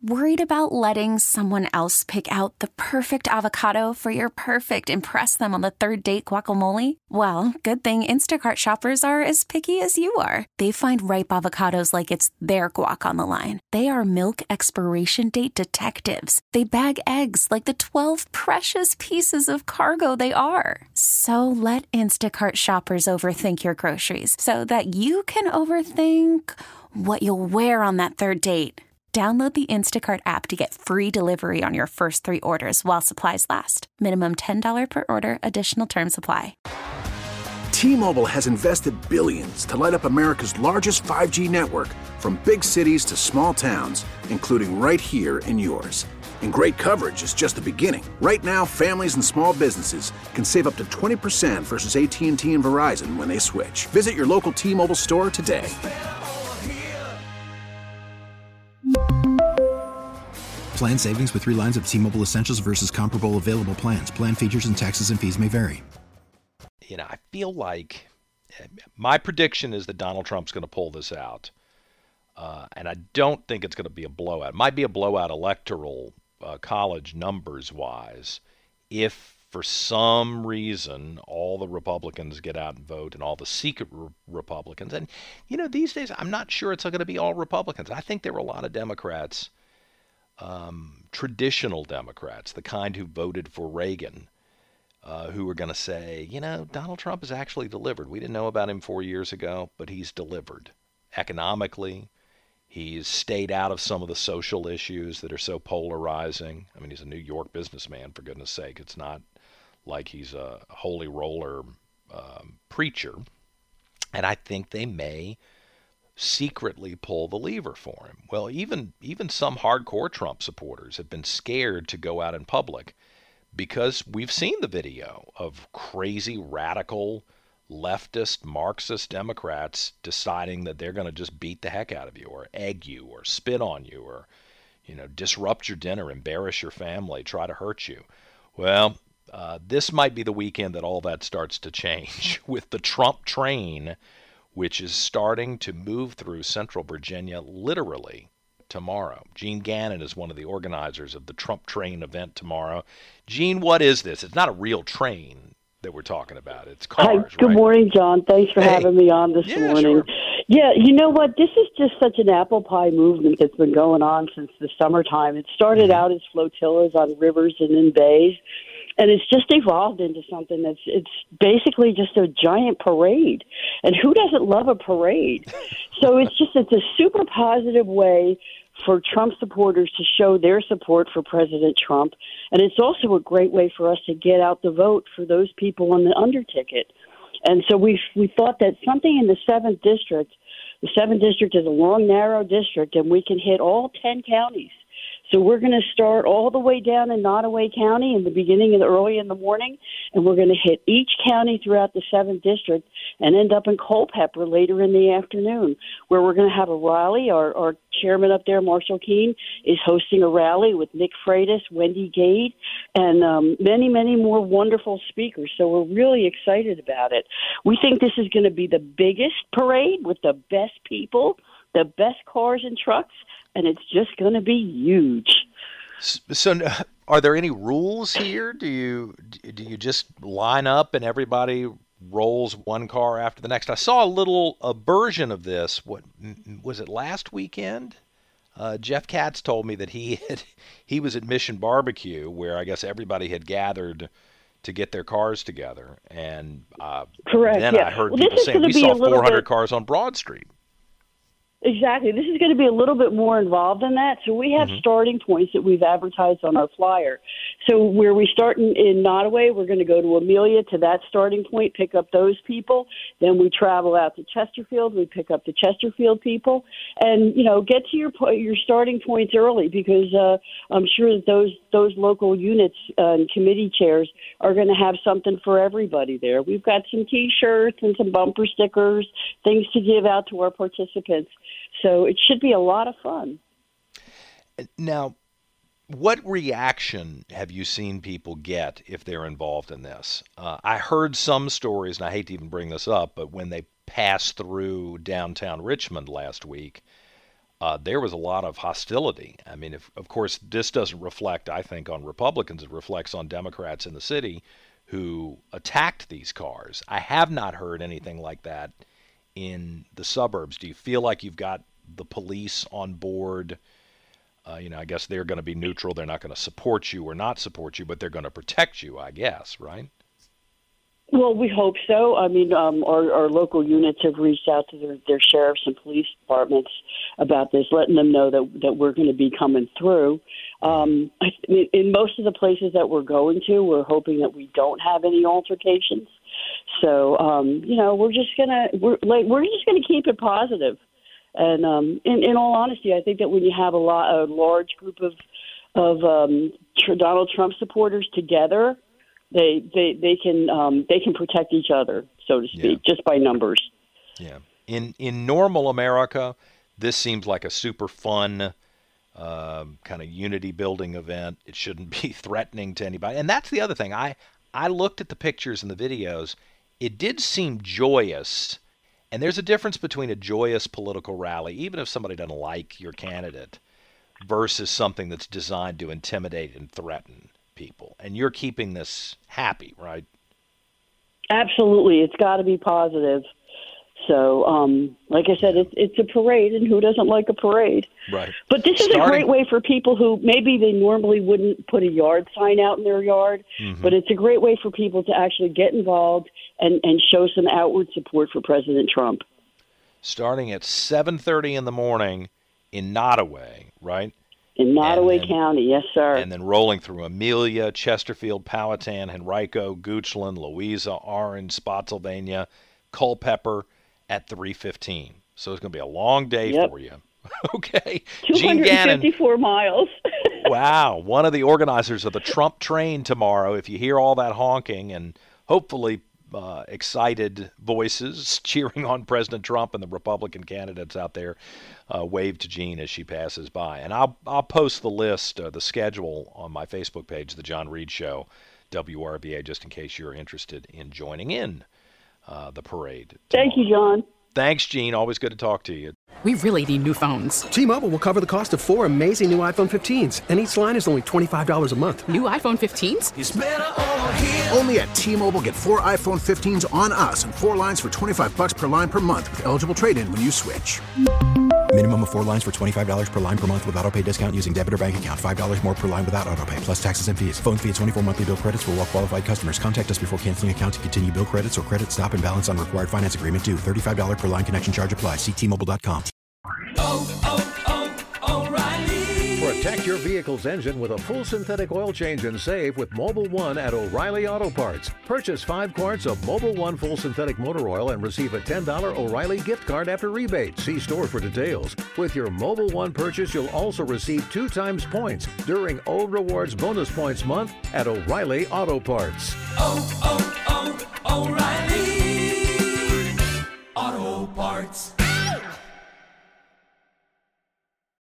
Worried about letting someone else pick out the perfect avocado for your perfect impress them on the third date guacamole? Well, good thing Instacart shoppers are as picky as you are. They find ripe avocados like it's their guac on the line. They are milk expiration date detectives. They bag eggs like the 12 precious pieces of cargo they are. So let Instacart shoppers overthink your groceries so that you can overthink what you'll wear on that third date. Download the Instacart app to get free delivery on your first 3 orders while supplies last. Minimum $10 per order. Additional terms apply. T-Mobile has invested billions to light up America's largest 5G network, from big cities to small towns, including right here in yours. And great coverage is just the beginning. Right now, families and small businesses can save up to 20% versus AT&T and Verizon when they switch. Visit your local T-Mobile store today. Plan savings with 3 lines of T-Mobile Essentials versus comparable available plans. Plan features and taxes and fees may vary. You know, I feel like my prediction is that Donald Trump's going to pull this out. And I don't think it's going to be a blowout. It might be a blowout electoral college numbers-wise if for some reason all the Republicans get out and vote and all the secret Republicans. And, you know, these days I'm not sure it's going to be all Republicans. I think there were a lot of Democrats, traditional Democrats, the kind who voted for Reagan, who were going to say, you know, Donald Trump has actually delivered. We didn't know about him 4 years ago, but he's delivered economically. He's stayed out of some of the social issues that are so polarizing. I mean, he's a New York businessman, for goodness sake. It's not like he's a holy roller preacher. And I think they may secretly pull the lever for him. Well, even some hardcore Trump supporters have been scared to go out in public because we've seen the video of crazy radical leftist Marxist Democrats deciding that they're going to just beat the heck out of you or egg you or spit on you or, you know, disrupt your dinner, embarrass your family, try to hurt you. Well, this might be the weekend that all that starts to change with the Trump train, which is starting to move through Central Virginia literally tomorrow. Gene Gannon is one of the organizers of the Trump train event tomorrow. Gene, what is this? It's not a real train that we're talking about. It's cars, Hi, good morning, John. Thanks for having me on this morning. Sure. Yeah, you know what? This is just such an apple pie movement that's been going on since the summertime. It started out as flotillas on rivers and in bays, and it's just evolved into something it's basically just a giant parade. And who doesn't love a parade? So it's a super positive way for Trump supporters to show their support for President Trump. And it's also a great way for us to get out the vote for those people on the under ticket. And so we thought that something in the 7th district, the 7th district is a long, narrow district, and we can hit all 10 counties. So we're going to start all the way down in Nottoway County in the beginning of early in the morning, and we're going to hit each county throughout the 7th district and end up in Culpeper later in the afternoon, where we're going to have a rally. Our chairman up there, Marshall Keene, is hosting a rally with Nick Freitas, Wendy Gade, and many, many more wonderful speakers. So we're really excited about it. We think this is going to be the biggest parade with the best people, the best cars and trucks, and it's just going to be huge. So are there any rules here? Do you just line up and everybody rolls one car after the next? I saw a version of this. What was it, last weekend? Jeff Katz told me that he was at Mission Barbecue, where I guess everybody had gathered to get their cars together. And correct. Then yeah. I heard people saying we saw 400 cars on Broad Street. Exactly. This is going to be a little bit more involved than that. So we have starting points that we've advertised on our flyer. So where we start in Nottoway, we're going to go to Amelia to that starting point, pick up those people. Then we travel out to Chesterfield. We pick up the Chesterfield people. And, you know, get to your starting points early, because I'm sure that those local units and committee chairs are going to have something for everybody there. We've got some T-shirts and some bumper stickers, things to give out to our participants. So it should be a lot of fun. Now, what reaction have you seen people get if they're involved in this? I heard some stories, and I hate to even bring this up, but when they passed through downtown Richmond last week, there was a lot of hostility. I mean, of course, this doesn't reflect, I think, on Republicans. It reflects on Democrats in the city who attacked these cars. I have not heard anything like that in the suburbs. Do you feel like you've got the police on board? I guess they're going to be neutral. They're not going to support you or not support you, but they're going to protect you, I guess, right? Well, we hope so. I mean, our local units have reached out to their sheriffs and police departments about this, letting them know that we're going to be coming through. In most of the places that we're going to, we're hoping that we don't have any altercations. So, we're just gonna keep it positive. And in all honesty, I think that when you have a large group of Donald Trump supporters together, they can protect each other, so to speak, just by numbers. Yeah. In normal America, this seems like a super fun kind of unity building event. It shouldn't be threatening to anybody. And that's the other thing. I looked at the pictures and the videos. It did seem joyous. And there's a difference between a joyous political rally, even if somebody doesn't like your candidate, versus something that's designed to intimidate and threaten people. And you're keeping this happy, right? Absolutely. It's got to be positive. So, like I said, it's a parade, and who doesn't like a parade? Right. But this is a great way for people who maybe they normally wouldn't put a yard sign out in their yard, but it's a great way for people to actually get involved and show some outward support for President Trump. Starting at 7:30 in the morning in Nottoway, right? In Nottoway County, yes, sir. And then rolling through Amelia, Chesterfield, Powhatan, Henrico, Goochland, Louisa, Orange, Spotsylvania, Culpeper at 3:15. So it's going to be a long day for you. Okay. 254 miles. Wow. One of the organizers of the Trump train tomorrow. If you hear all that honking and hopefully excited voices cheering on President Trump and the Republican candidates out there, wave to Jean as she passes by. And I'll post the list, the schedule on my Facebook page, The John Reed Show, WRVA, just in case you're interested in joining in the parade tomorrow. Thank you, John. Thanks, Gene. Always good to talk to you. We really need new phones. T-Mobile will cover the cost of 4 amazing new iPhone 15s, and each line is only $25 a month. New iPhone 15s? It's better over here. Only at T-Mobile, get 4 iPhone 15s on us and 4 lines for $25 per line per month with eligible trade-in when you switch. Minimum of 4 lines for $25 per line per month with autopay discount using debit or bank account. $5 more per line without autopay, plus taxes and fees. Phone fee at 24 monthly bill credits for well-qualified customers. Contact us before canceling account to continue bill credits or credit stop and balance on required finance agreement due. $35 per line connection charge applies. See T-Mobile.com. O'Reilly. Protect your vehicle's engine with a full synthetic oil change and save with Mobil 1 at O'Reilly Auto Parts. Purchase 5 quarts of Mobil 1 full synthetic motor oil and receive a $10 O'Reilly gift card after rebate. See store for details. With your Mobil 1 purchase, you'll also receive 2 times points during O Rewards Bonus Points Month at O'Reilly Auto Parts.